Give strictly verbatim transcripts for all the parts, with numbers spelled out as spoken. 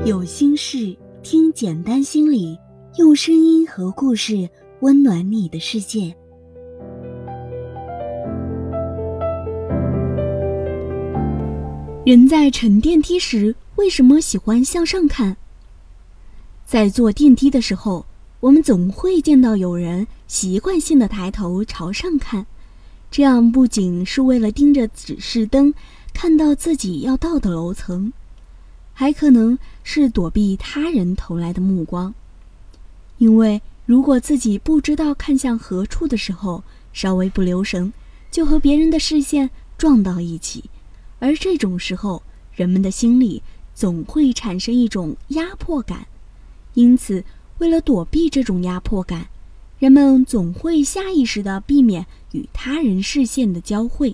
有心事，听简单心理，用声音和故事温暖你的世界。人在乘电梯时，为什么喜欢向上看？在坐电梯的时候，我们总会见到有人习惯性的抬头朝上看，这样不仅是为了盯着指示灯，看到自己要到的楼层，还可能是躲避他人投来的目光。因为如果自己不知道看向何处的时候，稍微不留神，就和别人的视线撞到一起，而这种时候，人们的心里总会产生一种压迫感。因此，为了躲避这种压迫感，人们总会下意识地避免与他人视线的交汇。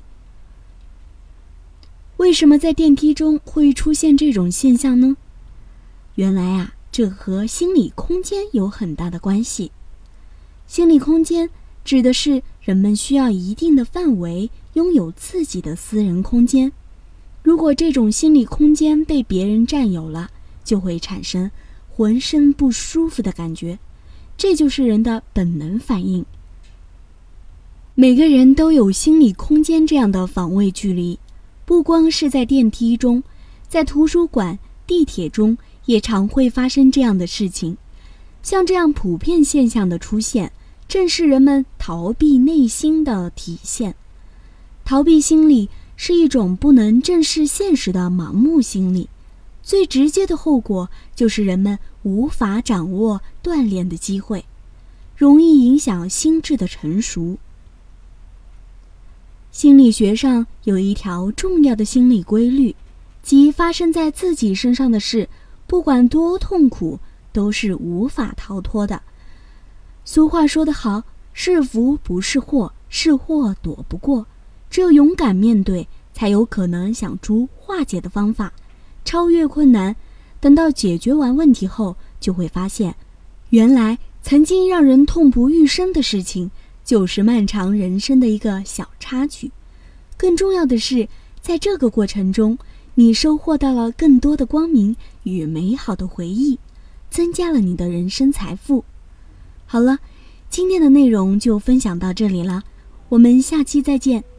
为什么在电梯中会出现这种现象呢？原来啊，这和心理空间有很大的关系。心理空间指的是人们需要一定的范围拥有自己的私人空间。如果这种心理空间被别人占有了，就会产生浑身不舒服的感觉，这就是人的本能反应。每个人都有心理空间这样的防卫距离，不光是在电梯中，在图书馆、地铁中也常会发生这样的事情。像这样普遍现象的出现，正是人们逃避内心的体现。逃避心理是一种不能正视现实的盲目心理，最直接的后果就是人们无法掌握锻炼的机会，容易影响心智的成熟。心理学上有一条重要的心理规律，即发生在自己身上的事，不管多痛苦，都是无法逃脱的。俗话说得好，是福不是祸，是祸躲不过。只有勇敢面对，才有可能想出化解的方法，超越困难。等到解决完问题后，就会发现，原来曾经让人痛不欲生的事情，就是漫长人生的一个小插曲。更重要的是，在这个过程中，你收获到了更多的光明与美好的回忆，增加了你的人生财富。好了，今天的内容就分享到这里了，我们下期再见。